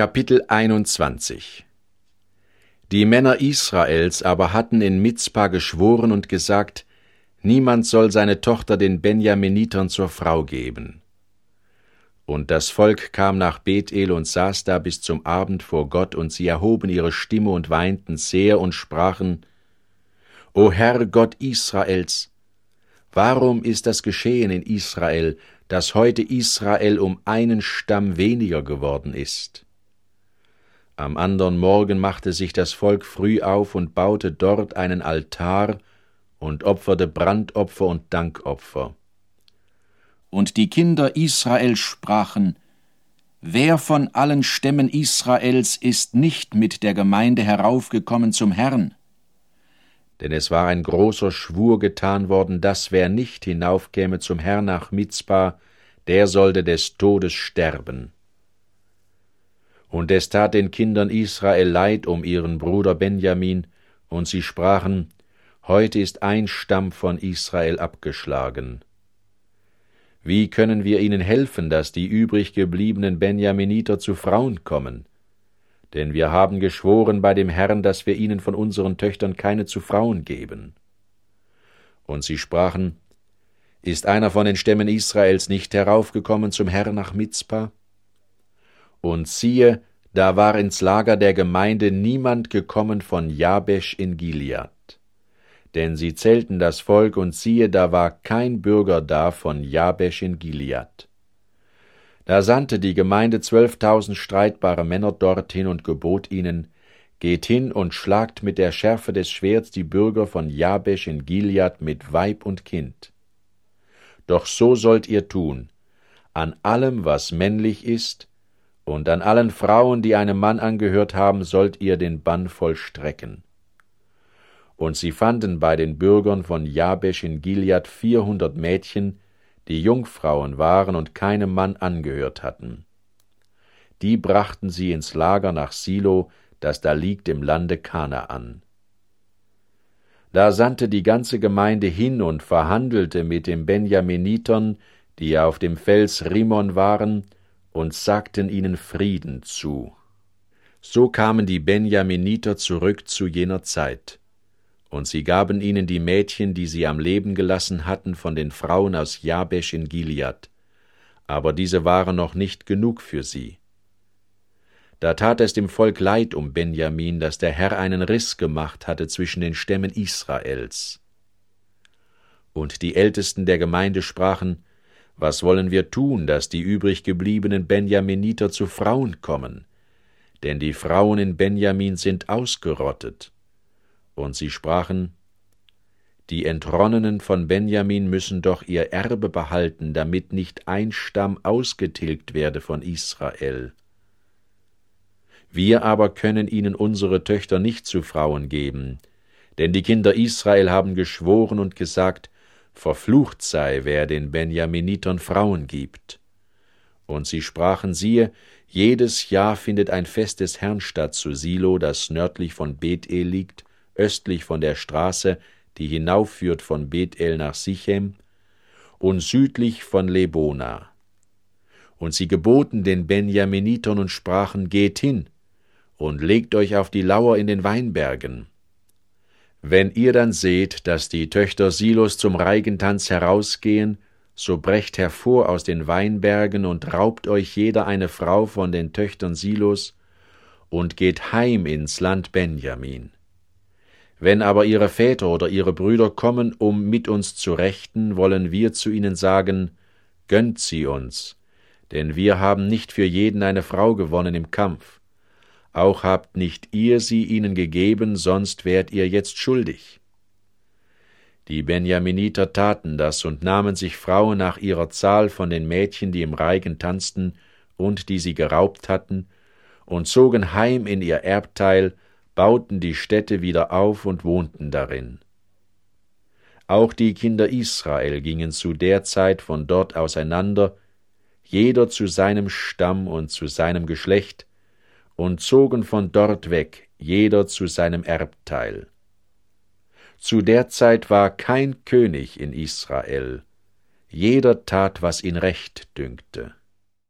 Kapitel 21. Die Männer Israels aber hatten in Mizpa geschworen und gesagt, niemand soll seine Tochter den Benjaminitern zur Frau geben. Und das Volk kam nach Bethel und saß da bis zum Abend vor Gott, und sie erhoben ihre Stimme und weinten sehr und sprachen, O Herr Gott Israels, warum ist das geschehen in Israel, dass heute Israel um einen Stamm weniger geworden ist? Am andern Morgen machte sich das Volk früh auf und baute dort einen Altar und opferte Brandopfer und Dankopfer. Und die Kinder Israel sprachen, wer von allen Stämmen Israels ist nicht mit der Gemeinde heraufgekommen zum Herrn? Denn es war ein großer Schwur getan worden, dass wer nicht hinaufkäme zum Herrn nach Mizpa, der sollte des Todes sterben. Und es tat den Kindern Israel leid um ihren Bruder Benjamin, und sie sprachen, heute ist ein Stamm von Israel abgeschlagen. Wie können wir ihnen helfen, dass die übrig gebliebenen Benjaminiter zu Frauen kommen? Denn wir haben geschworen bei dem Herrn, dass wir ihnen von unseren Töchtern keine zu Frauen geben. Und sie sprachen, ist einer von den Stämmen Israels nicht heraufgekommen zum Herrn nach Mizpa? Und siehe, da war ins Lager der Gemeinde niemand gekommen von Jabesch in Gilead. Denn sie zählten das Volk, und siehe, da war kein Bürger da von Jabesch in Gilead. Da sandte die Gemeinde 12.000 streitbare Männer dorthin und gebot ihnen, geht hin und schlagt mit der Schärfe des Schwerts die Bürger von Jabesch in Gilead mit Weib und Kind. Doch so sollt ihr tun, an allem, was männlich ist, und an allen Frauen, die einem Mann angehört haben, sollt ihr den Bann vollstrecken. Und sie fanden bei den Bürgern von Jabesch in Gilead 400 Mädchen, die Jungfrauen waren und keinem Mann angehört hatten. Die brachten sie ins Lager nach Silo, das da liegt im Lande Kanaan. Da sandte die ganze Gemeinde hin und verhandelte mit den Benjaminitern, die auf dem Fels Rimmon waren, und sagten ihnen Frieden zu. So kamen die Benjaminiter zurück zu jener Zeit, und sie gaben ihnen die Mädchen, die sie am Leben gelassen hatten, von den Frauen aus Jabesch in Gilead, aber diese waren noch nicht genug für sie. Da tat es dem Volk leid um Benjamin, dass der Herr einen Riss gemacht hatte zwischen den Stämmen Israels. Und die Ältesten der Gemeinde sprachen, was wollen wir tun, dass die übrig gebliebenen Benjaminiter zu Frauen kommen? Denn die Frauen in Benjamin sind ausgerottet. Und sie sprachen, die Entronnenen von Benjamin müssen doch ihr Erbe behalten, damit nicht ein Stamm ausgetilgt werde von Israel. Wir aber können ihnen unsere Töchter nicht zu Frauen geben, denn die Kinder Israel haben geschworen und gesagt, verflucht sei, wer den Benjaminitern Frauen gibt. Und sie sprachen, siehe, jedes Jahr findet ein Fest des Herrn statt zu Silo, das nördlich von Bethel liegt, östlich von der Straße, die hinaufführt von Bethel nach Sichem, und südlich von Lebona. Und sie geboten den Benjaminitern und sprachen, geht hin und legt euch auf die Lauer in den Weinbergen. Wenn ihr dann seht, dass die Töchter Silos zum Reigentanz herausgehen, so brecht hervor aus den Weinbergen und raubt euch jeder eine Frau von den Töchtern Silos und geht heim ins Land Benjamin. Wenn aber ihre Väter oder ihre Brüder kommen, um mit uns zu rechten, wollen wir zu ihnen sagen, gönnt sie uns, denn wir haben nicht für jeden eine Frau gewonnen im Kampf. Auch habt nicht ihr sie ihnen gegeben, sonst wärt ihr jetzt schuldig. Die Benjaminiter taten das und nahmen sich Frauen nach ihrer Zahl von den Mädchen, die im Reigen tanzten und die sie geraubt hatten, und zogen heim in ihr Erbteil, bauten die Städte wieder auf und wohnten darin. Auch die Kinder Israel gingen zu der Zeit von dort auseinander, jeder zu seinem Stamm und zu seinem Geschlecht, und zogen von dort weg, jeder zu seinem Erbteil. Zu der Zeit war kein König in Israel, jeder tat, was ihn recht dünkte.